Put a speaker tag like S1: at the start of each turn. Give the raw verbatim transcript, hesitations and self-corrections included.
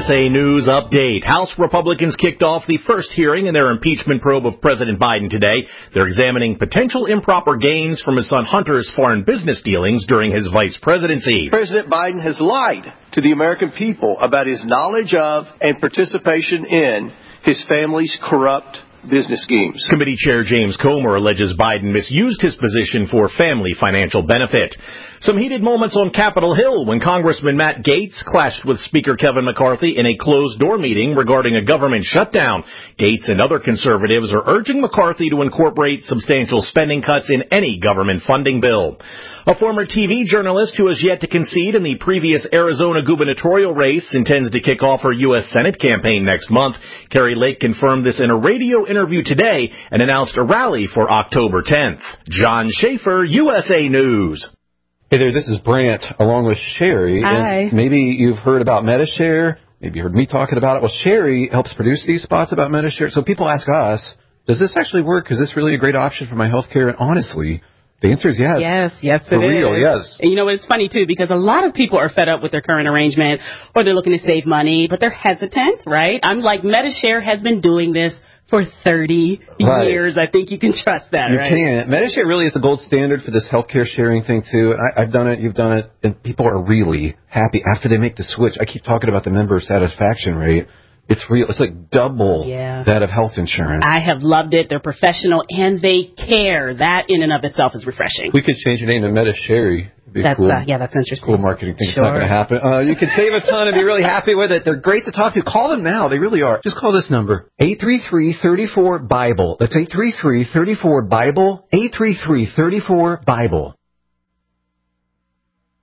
S1: S A News Update. House Republicans kicked off the first hearing in their impeachment probe of President Biden today. They're examining potential improper gains from his son Hunter's foreign business dealings during his vice presidency.
S2: President Biden has lied to the American people about his knowledge of and participation in his family's corrupt business schemes.
S1: Committee Chair James Comer alleges Biden misused his position for family financial benefit. Some heated moments on Capitol Hill when Congressman Matt Gaetz clashed with Speaker Kevin McCarthy in a closed-door meeting regarding a government shutdown. Gaetz and other conservatives are urging McCarthy to incorporate substantial spending cuts in any government funding bill. A former T V journalist who has yet to concede in the previous Arizona gubernatorial race intends to kick off her U S Senate campaign next month. Kari Lake confirmed this in a radio interview today and announced a rally for October tenth. John Schaefer, U S A News.
S3: Hey there, this is Brant along with Sherry.
S4: Hi.
S3: And maybe you've heard about MediShare. Maybe you heard me talking about it. Well, Sherry helps produce these spots about MediShare. So people ask us, does this actually work? Is this really a great option for my health care? And honestly, the answer is yes.
S4: Yes, yes,
S3: For
S4: it
S3: real,
S4: is.
S3: yes.
S4: And you know, it's funny, too, because a lot of people are fed up with their current arrangement or they're looking to save money, but they're hesitant, right? I'm like, MediShare has been doing this for thirty
S3: Right.
S4: years. I think you can trust that,
S3: You
S4: right?
S3: can. MediShare really is the gold standard for this healthcare sharing thing, too. I, I've done it. You've done it. And people are really happy after they make the switch. I keep talking about the member satisfaction rate. It's real. It's like double
S4: Yeah.
S3: that of health insurance.
S4: I have loved it. They're professional and they care. That in and of itself is refreshing.
S3: We could change your name to MediShare. It'd be
S4: That's
S3: cool.
S4: uh, yeah, that's interesting.
S3: Cool marketing thing.
S4: Sure.
S3: It's not going to happen. Uh, you can save a ton and be really happy with it. They're great to talk to. Call them now. They really are. Just call this number, eight three three, three four, BIBLE. That's eight three three, three four, BIBLE, eight three three, three four, BIBLE.